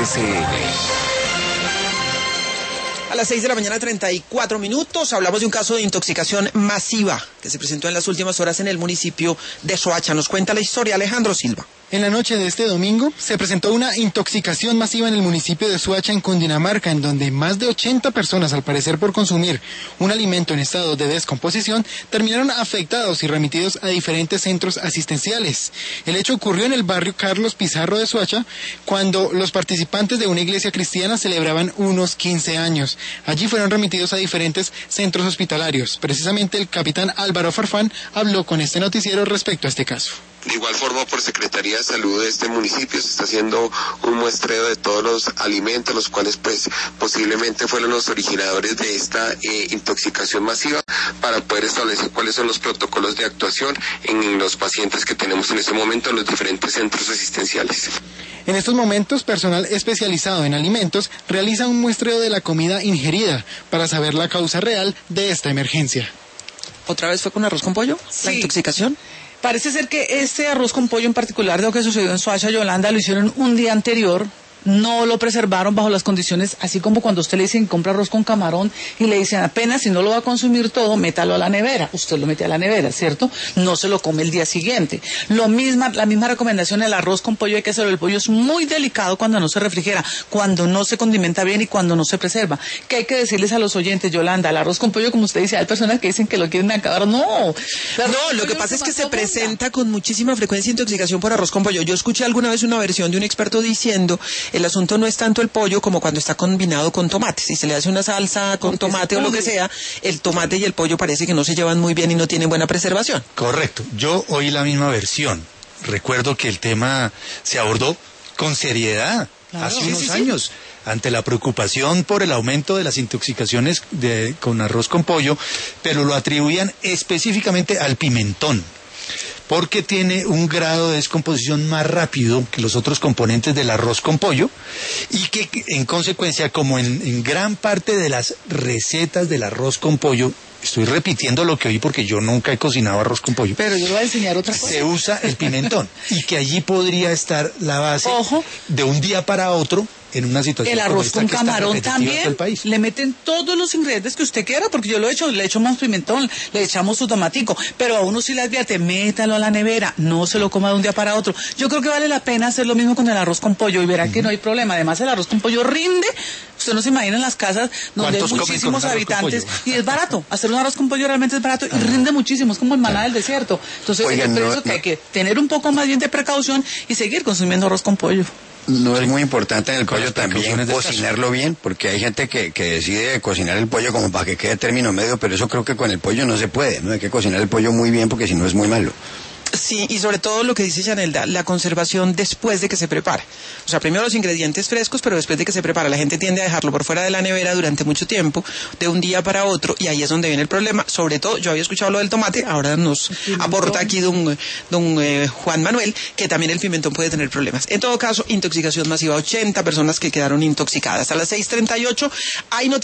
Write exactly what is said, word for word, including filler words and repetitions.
R C N. A las seis de la mañana, treinta y cuatro minutos, hablamos de un caso de intoxicación masiva que se presentó en las últimas horas en el municipio de Soacha. Nos cuenta la historia Alejandro Silva. En la noche de este domingo se presentó una intoxicación masiva en el municipio de Soacha, en Cundinamarca, en donde más de ochenta personas, al parecer por consumir un alimento en estado de descomposición, terminaron afectados y remitidos a diferentes centros asistenciales. El hecho ocurrió en el barrio Carlos Pizarro de Soacha, cuando los participantes de una iglesia cristiana celebraban unos quince años. Allí fueron remitidos a diferentes centros hospitalarios. Precisamente el capitán Álvaro Farfán habló con este noticiero respecto a este caso. De igual forma, por Secretaría de Salud de este municipio se está haciendo un muestreo de todos los alimentos, los cuales pues posiblemente fueron los originadores de esta eh, intoxicación masiva, para poder establecer cuáles son los protocolos de actuación en los pacientes que tenemos en este momento en los diferentes centros asistenciales. En estos momentos, personal especializado en alimentos realiza un muestreo de la comida ingerida para saber la causa real de esta emergencia. ¿Otra vez fue con arroz con pollo? Sí. ¿La intoxicación? Parece ser que este arroz con pollo en particular de lo que sucedió en Soacha, Yolanda, lo hicieron un día anterior. No lo preservaron bajo las condiciones, así como cuando usted le dicen compra arroz con camarón y le dicen apenas si no lo va a consumir todo, métalo a la nevera. Usted lo mete a la nevera, ¿cierto? No se lo come el día siguiente. Lo misma, la misma recomendación, el arroz con pollo hay que hacerlo. El pollo es muy delicado cuando no se refrigera, cuando no se condimenta bien y cuando no se preserva. ¿Qué hay que decirles a los oyentes, Yolanda? El arroz con pollo, como usted dice, hay personas que dicen que lo quieren acabar. No. No, lo que pasa es que se presenta con muchísima frecuencia intoxicación por arroz con pollo. Yo escuché alguna vez una versión de un experto diciendo el asunto no es tanto el pollo como cuando está combinado con tomate. Si se le hace una salsa con tomate o lo que sea, el tomate y el pollo parece que no se llevan muy bien y no tienen buena preservación. Correcto. Yo oí la misma versión. Recuerdo que el tema se abordó con seriedad Claro, hace sí, unos sí, sí. años, ante la preocupación por el aumento de las intoxicaciones de, con arroz con pollo, pero lo atribuían específicamente al pimentón, porque tiene un grado de descomposición más rápido que los otros componentes del arroz con pollo, y que en consecuencia, como en, en gran parte de las recetas del arroz con pollo, estoy repitiendo lo que oí porque yo nunca he cocinado arroz con pollo, Pero yo le voy a enseñar otra cosa. se usa el pimentón, y que allí podría estar la base Ojo. de un día para otro en una situación El como arroz esta, con que es tan camarón repetitiva en todo también, el país. le meten todos los ingredientes que usted quiera, porque yo lo he hecho, le echo más pimentón, le echamos su tomatico, pero a uno sí le advierte, métalo a la nevera, no se lo coma de un día para otro. Yo creo que vale la pena hacer lo mismo con el arroz con pollo y verá que no hay problema. Además, el arroz con pollo rinde, usted no se imagina en las casas donde hay ¿Cuántos comen con muchísimos un arroz con habitantes pollo? y es barato. Hacer un arroz con pollo realmente es barato y rinde muchísimo, es como el maná del desierto. Entonces, Oigan, yo no, pienso que no. hay que tener un poco más bien de precaución y seguir consumiendo arroz con pollo. No es muy importante en el pollo las también precauciones del cocinarlo bien, porque hay gente que, que decide cocinar el pollo como para que quede término medio, pero eso creo que con el pollo no se puede, ¿no? Hay que cocinar el pollo muy bien porque si no es muy malo. Sí, y sobre todo lo que dice Yanelda, la conservación después de que se prepara. O sea, primero los ingredientes frescos, pero después de que se prepara. La gente tiende a dejarlo por fuera de la nevera durante mucho tiempo, de un día para otro, y ahí es donde viene el problema. Sobre todo, yo había escuchado lo del tomate, ahora nos aporta aquí don, don eh, Juan Manuel, que también el pimentón puede tener problemas. En todo caso, intoxicación masiva, ochenta personas que quedaron intoxicadas. A las seis treinta y ocho hay noticias.